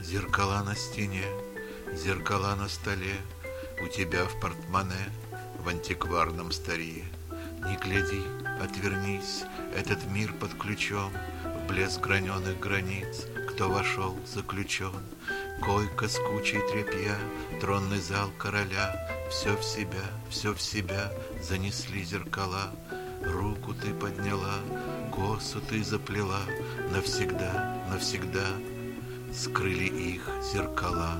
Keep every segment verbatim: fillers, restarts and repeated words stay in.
Зеркала на стене, зеркала на столе, у тебя в портмоне, в антикварном старье. Не гляди, отвернись, этот мир под ключом, в блеск граненых границ, кто вошел, заключен. Койка с кучей тряпья, тронный зал короля, все в себя, все в себя занесли зеркала. Руку ты подняла, косу ты заплела, навсегда, навсегда скрыли их зеркала.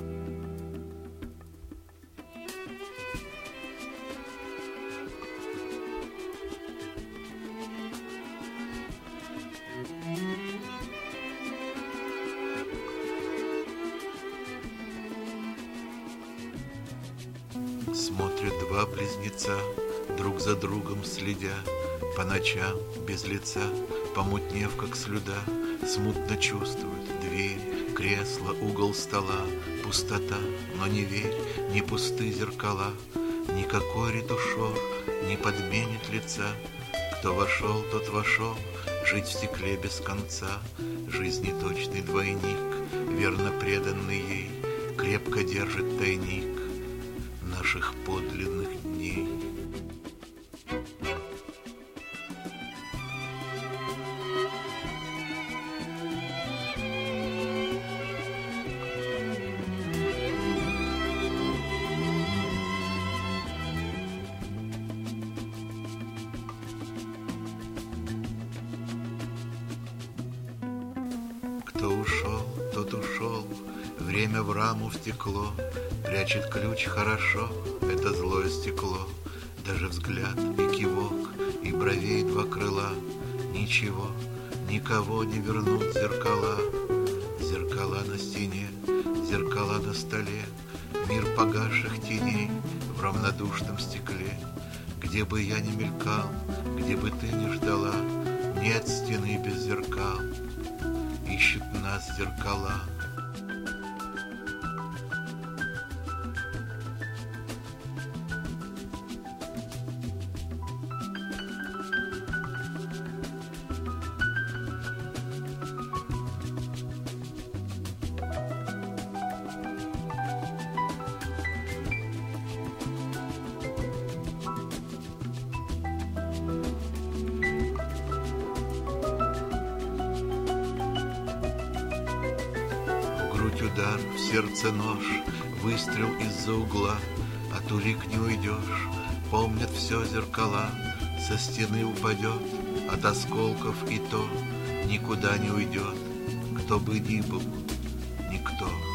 Смотрят два близнеца, друг за другом следя, по ночам без лица, помутнев как слюда, смутно чувствуют дверь, кресло, угол стола, пустота, но не верь, не пусты зеркала, никакой ретушер не подменит лица. Кто вошел, тот вошел, жить в стекле без конца, жизни точный двойник, верно преданный ей, крепко держит тайник наших подлинных дней. Кто ушел, тот ушел, время в раму втекло, прячет ключ хорошо, это злое стекло. Даже взгляд и кивок, и бровей два крыла, ничего, никого не вернут зеркала. Зеркала на стене, зеркала на столе, мир погасших теней в равнодушном стекле. Где бы я ни мелькал, где бы ты ни ждала, нет стены без зеркал, ищут нас зеркала. Грудь удар, в сердце нож, выстрел из-за угла, от улик не уйдешь, помнят все зеркала. Со стены упадет, от осколков и то никуда не уйдет, кто бы ни был, никто.